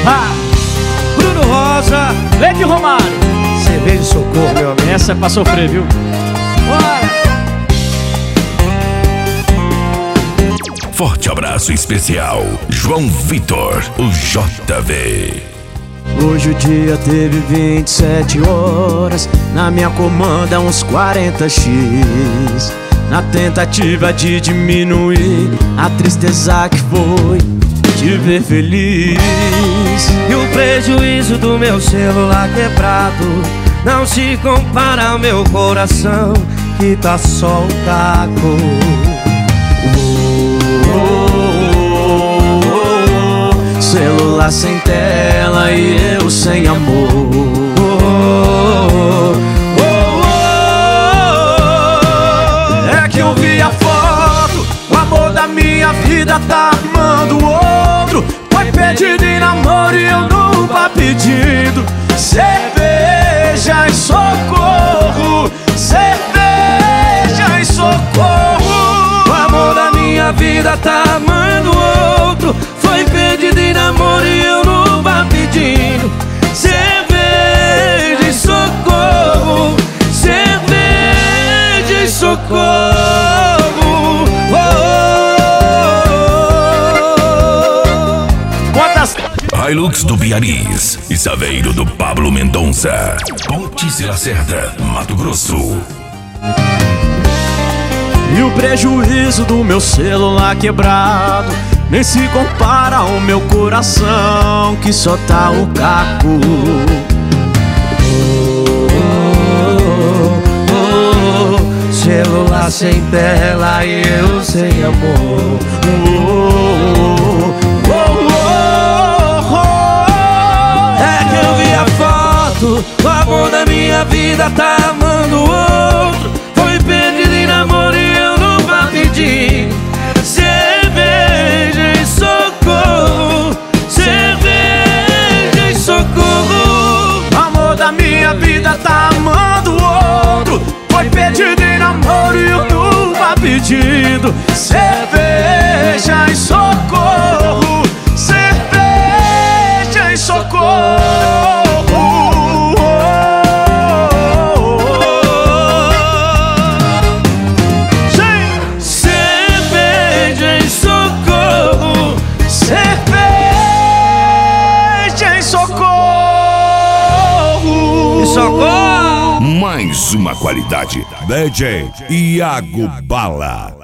Bruno Rosa, Lady Romário. Cerveja e socorro, meu amigo. Essa é pra sofrer, viu? Bora! Forte abraço especial, João Vitor, o JV. Hoje o dia teve 27 horas, na minha comanda uns 40x. Na tentativa de diminuir a tristeza que foi te ver feliz. E o prejuízo do meu celular quebrado não se compara ao meu coração, que tá só o taco. Celular sem tela e eu sem amor. É que eu vi a foto, o amor da minha vida tá armando outro. Foi pedido em namoro e eu nunca pedindo. Cerveja e socorro, cerveja e socorro. O amor da minha vida tá amando outro. Foi pedido em namoro e eu nunca pedindo. Cerveja e socorro, cerveja e socorro. Hilux do Biaris e Saveiro do Pablo Mendonça. Pontes e Lacerda, Mato Grosso. E o prejuízo do meu celular quebrado nem se compara ao meu coração, que só tá o caco. Celular sem tela e eu sem amor. É que eu vi a foto, o amor da minha vida tá amando outro. Foi pedido em namoro e eu nunca pedi. Cerveja e socorro, cerveja e socorro. O amor da minha vida tá amando outro. Foi pedido em namoro e eu nunca pedido. Cerveja e socorro, cerveja e socorro. Cerveja e socorro, cerveja e socorro. E socorro. Mais uma qualidade, DJ Iago Bala.